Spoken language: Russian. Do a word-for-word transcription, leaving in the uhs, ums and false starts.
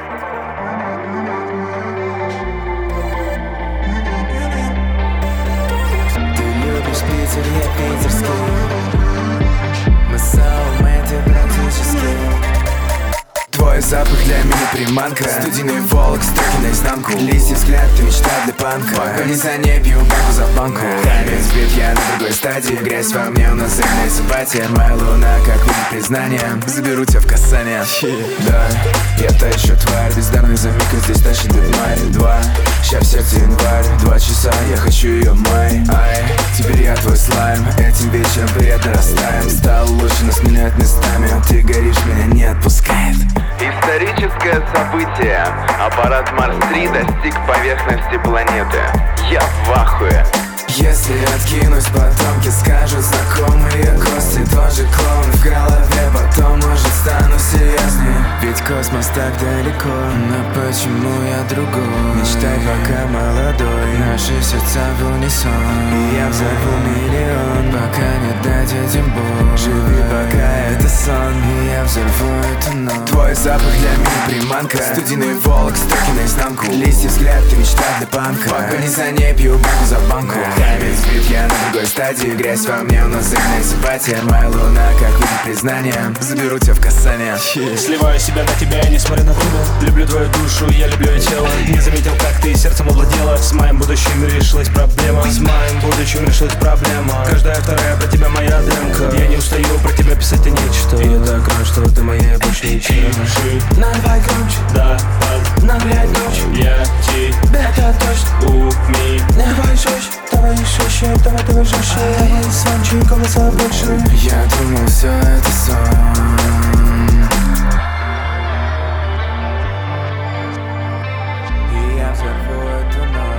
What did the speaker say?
Ты любишь Питер, я питерский. Мы соулмейты практически. Твой запах для меня приманка. Студийный волк, строки наизнанку. Листья взгляд, ты мечта для панка. Погони за ней, пью банку за банку. Весь бит я на другой стадии. Грязь во мне, у нас взаимная симпатия. Моя луна, как видит признание. Заберу тебя в касание. Да, я та еще тварь. Бездарный за миг, здесь тащит май. Два, ща в сердце январь. Два часа, я хочу ее май. Ай, теперь я твой слайм. Этим вечером приятно растаем. Стал лучше, нас меняют местами. Ты горишь, меня не отпускает. Историческое событие. Аппарат Марс три достиг поверхности планеты. Я в ахуе. Если откинусь, потомки скажут знакомые кости. Тоже клоун в голове, потом может стану серьезнее. Ведь космос так далеко, но почему я другой? Мечтай, пока молодой, наши сердца в унисон. И я взорву миллион, пока не дать этим бой. Живи, пока это сон, и я взорву эту ночь. Твой запах для меня приманка. Студийный волк, строки наизнанку. Листья взгляд, ты мечта для панка. Погони за ней, пью банку за банку. Весь бит я на другой стадии. Грязь во мне, у нас взаимная симпатия. Моя луна, как видит признание. Заберу тебя в касание. Сливаю себя на тебя, я не смотрю на тебя. Люблю твою душу, я люблю ее тело. Не заметил, как ты сердцем овладела. С моим будущим решилась проблема. С моим будущим решилась проблема. Каждая вторая про тебя моя демка. Я не устаю про тебя писать, а нечто. И я так рад, что ты моя больше ничего. Давай громче, Да, наглядь ночь. я тебя Это точно. умею. Давай жестче, давай жестче, давай, давай жестче. Давай звончи, голоса больше. Я думал, все это сон. И я взорву эту ночь.